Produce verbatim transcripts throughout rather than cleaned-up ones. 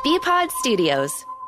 B-Pod Studios.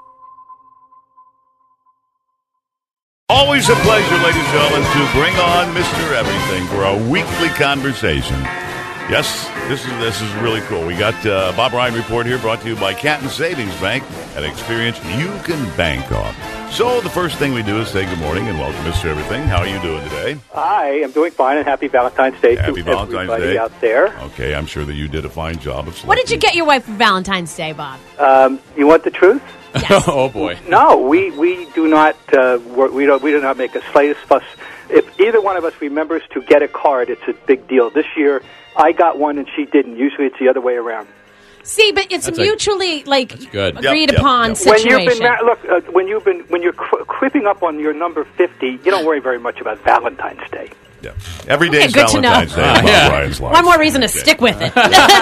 Always a pleasure, ladies and gentlemen, to bring on Mister Everything for our weekly conversation. Yes, this is this is really cool. We got uh, Bob Ryan Report here, brought to you by Canton Savings Bank, an experience you can bank on. So the first thing we do is say good morning and welcome, Mister Everything. How are you doing today? Hi, I'm doing fine, and happy Valentine's Day happy to Valentine's everybody Day. out there. Okay, I'm sure that you did a fine job of selecting. What did you get your wife for Valentine's Day, Bob? Um, you want the truth? Yes. Oh boy! No, we, we do not uh, work, we don't we do not make a slightest fuss. If either one of us remembers to get a card, it's a big deal. This year, I got one and she didn't. Usually, it's the other way around. See, but it's That's mutually a, like good. agreed Yep, yep, upon yep. situation. When you've been mar- look, uh, when you've been when you're cr- creeping up on your number fifty, you don't worry very much about Valentine's Day. Yeah. Every day Okay, is good to know. Valentine's Day. Ah, in Bob yeah. Ryan's life. One more reason to Okay. stick with it.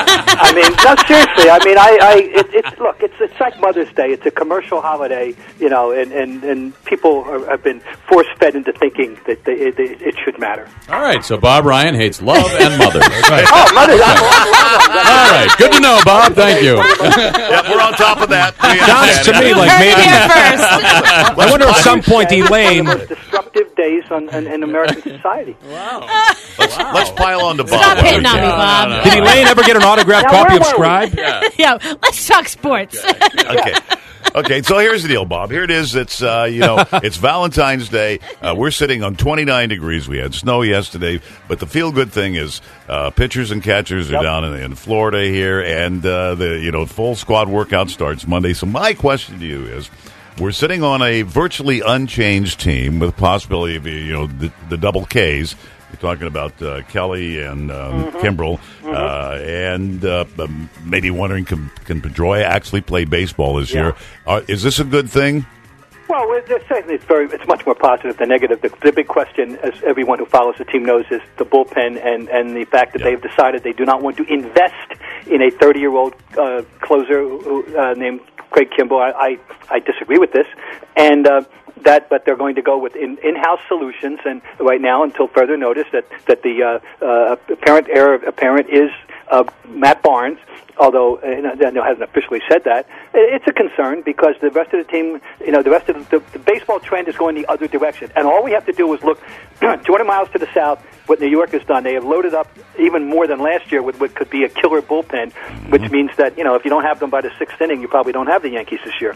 I mean, no, seriously. I mean, I, I it, it's look, it's it's like Mother's Day. It's a commercial holiday, you know, and and, and people are, have been force fed into thinking that they, it, it should matter. All right, so Bob Ryan hates love and mothers. Right. Oh, Mother's Day! I'm, I'm, I'm, All right, good to know, Bob. Thank you. Yeah, we're on top of that. We Sounds to understand me it. like Heard it maybe. here first. I wonder at some point Elaine. One of the most disruptive days on, in, in American society. Let's, let's pile on to Bob. Stop while we hitting on me, can. Bob. Did Elaine ever get an autographed Now, copy where of were we? Scribe? Yeah. Yeah, let's talk sports. Okay. Okay, so here's the deal, Bob. Here it is. It's uh, you know, it's Valentine's Day. Uh, we're sitting on twenty-nine degrees. We had snow yesterday, but the feel-good thing is uh, pitchers and catchers are Yep. down in, in Florida here, and uh, the you know full squad workout starts Monday. So my question to you is: we're sitting on a virtually unchanged team with the possibility of you know the, the double Ks. You're talking about uh, Kelly and um, Mm-hmm. Kimbrel, uh, and uh, um, maybe wondering can, can Pedroia actually play baseball this Yeah. year? Uh, is this a good thing? Well, it's, it's very, it's much more positive than negative. The, the big question, as everyone who follows the team knows, is the bullpen and, and the fact that Yeah. they've decided they do not want to invest in a thirty-year-old uh, closer who, uh, named Craig Kimbrel. I, I, I disagree with this, and uh, that, but they're going to go with in, in-house solutions. And right now, until further notice, that that the uh, uh, apparent heir apparent is uh, Matt Barnes. Although uh, Daniel hasn't officially said that, it's a concern because the rest of the team, you know, the rest of the, the, the baseball trend is going the other direction. And all we have to do is look two hundred miles to the south, what New York has done. They have loaded up even more than last year with what could be a killer bullpen, which means that, you know, if you don't have them by the sixth inning, you probably don't have the Yankees this year.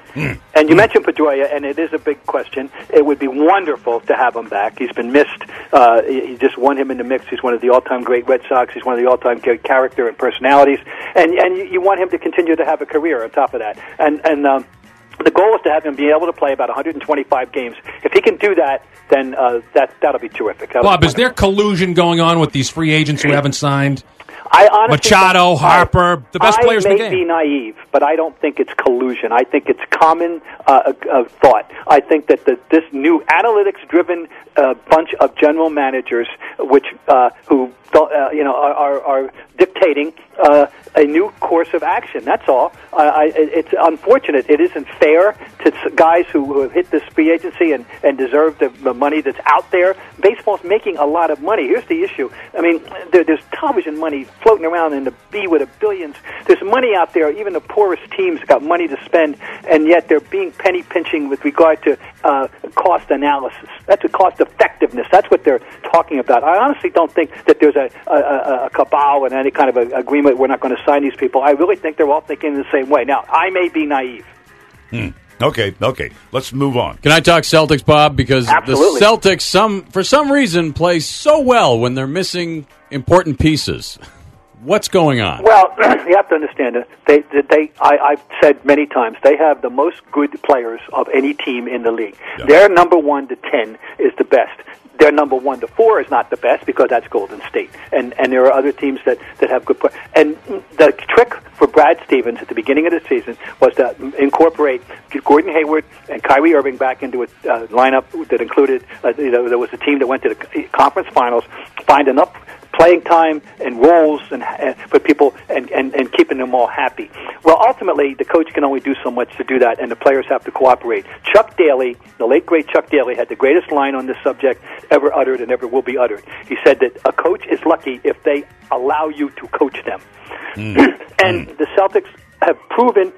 And you mentioned Pedroia, and it is a big question. It would be wonderful to have him back. He's been missed. Uh, you just want him in the mix. He's one of the all-time great Red Sox. He's one of the all-time great character and personalities. And and you, you want him to continue to have a career on top of that. And and um, the goal is to have him be able to play about one hundred twenty-five games. If he can do that, then uh, that that'll be terrific. That'll Bob, be is there collusion going on with these free agents who haven't signed? I honestly Machado, don't- Harper, the best I players in the may game. be naive, but I don't think it's collusion. I think it's common uh, uh, thought. I think that the, this new analytics-driven uh, bunch of general managers, which uh, who uh, you know are, are, are dictating uh, a new course of action. That's all. Uh, I, it's unfortunate. It isn't fair to guys who have hit this free agency and, and deserve the, the money that's out there. Baseball's making a lot of money. Here's the issue. I mean, there, there's television money floating around in the B with the billions. There's money out there. Even the poorest teams got money to spend, and yet they're being penny pinching with regard to uh, cost analysis. That's a cost effectiveness. That's what they're talking about. I honestly don't think that there's a, a, a cabal and any kind of a, agreement. We're not going to sign these people. I really think they're all thinking the same way. Now, I may be naive. Hmm. Okay, okay. Let's move on. Can I talk Celtics, Bob? Because Absolutely. the Celtics, some for some reason, play so well when they're missing important pieces. What's going on? Well, you have to understand that they, that they. I, I've said many times they have the most good players of any team in the league. Yeah. Their number one to ten is the best. Their number one to four is not the best because that's Golden State, and and there are other teams that, that have good players. And the trick for Brad Stevens at the beginning of the season was to incorporate Gordon Hayward and Kyrie Irving back into a uh, lineup that included. Uh, you know, there was a team that went to the conference finals. Find enough playing time and roles and uh, for people and, and, and keeping them all happy. Well, ultimately, the coach can only do so much to do that, and the players have to cooperate. Chuck Daly, the late, great Chuck Daly, had the greatest line on this subject ever uttered and ever will be uttered. He said that a coach is lucky if they allow you to coach them. Mm. And mm. the Celtics have proven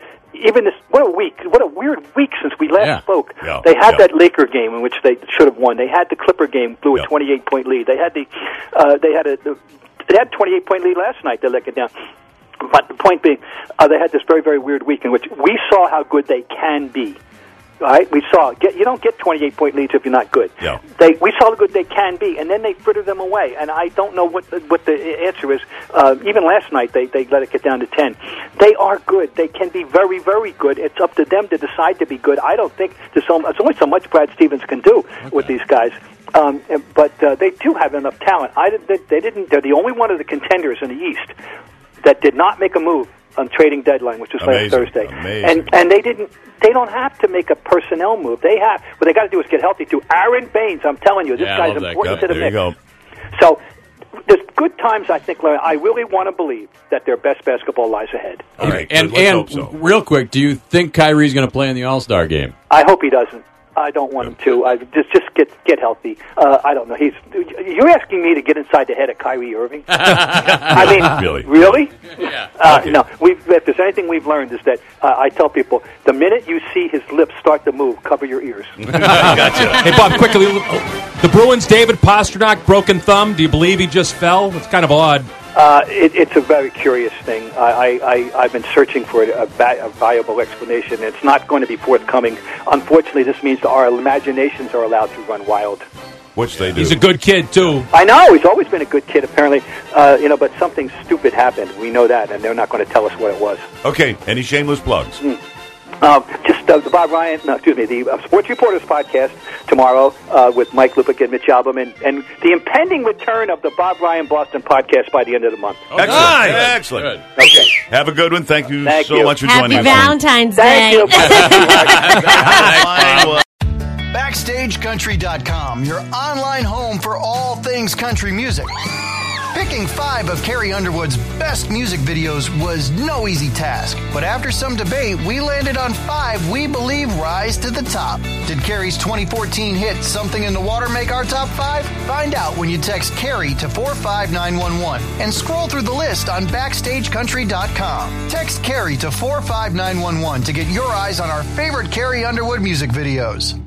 even this, what a week, what a weird week since we last Yeah. spoke. Yeah. They had Yeah. that Laker game in which they should have won. They had the Clipper game, blew a Yeah. twenty-eight point lead. They had the, uh, they had a, they had a twenty-eight point lead last night. They let it down. But the point being, uh, they had this very, very weird week in which we saw how good they can be. All right, we saw. Get, you don't get twenty-eight point leads if you're not good. Yeah. They, we saw how good they can be, and then they fritter them away. And I don't know what the, what the answer is. Uh, even last night, they, they let it get down to ten. They are good. They can be very, very good. It's up to them to decide to be good. I don't think there's, so, there's only so much Brad Stevens can do okay. with these guys. Um, but uh, they do have enough talent. I, they, they didn't. They're the only one of the contenders in the East that did not make a move on trading deadline, which was Amazing. last Thursday. Amazing. And and they didn't. They don't have to make a personnel move. They have. What they got to do is get healthy too. Aaron Baines, I'm telling you, this Yeah, I guy's love that important guy. to the There you mix. go. So there's good times, I think, Larry. I really want to believe that their best basketball lies ahead. All right, And good. Let's and hope so. real quick, do you think Kyrie's going to play in the All Star game? I hope he doesn't. I don't want him to. I just just get get healthy. Uh, I don't know. He's you're asking me to get inside the head of Kyrie Irving. I mean, Really? really? Yeah. Uh, Okay. No. We've, if there's anything we've learned is that uh, I tell people the minute you see his lips start to move, cover your ears. Gotcha. Hey, Bob, quickly, the Bruins, David Pasternak, broken thumb. Do you believe he just fell? It's kind of odd. Uh, it, it's a very curious thing. I, I, I, I've been searching for a, a viable explanation. It's not going to be forthcoming. Unfortunately, this means that our imaginations are allowed to run wild. Which they do. He's a good kid, too. I know he's always been a good kid, apparently. Uh, you know, but something stupid happened. We know that, and they're not going to tell us what it was. Okay, any shameless plugs? Um, just uh, the Bob Ryan, no, excuse me, the uh, Sports Reporters podcast tomorrow uh, with Mike Lupick and Mitch Albom, and, and the impending return of the Bob Ryan Boston podcast by the end of the month. Excellent. nice. Excellent. Good. Okay. Have a good one. Thank you Thank so you. much for Happy joining us. Valentine's Thank Day. you. Backstage Country dot com, your online home for all things country music. Picking five of Carrie Underwood's best music videos was no easy task, but after some debate, we landed on five we believe rise to the top. Did Carrie's twenty fourteen hit Something in the Water make our top five? Find out when you text Carrie to four five nine one one and scroll through the list on Backstage Country dot com. Text Carrie to four five nine one one to get your eyes on our favorite Carrie Underwood music videos.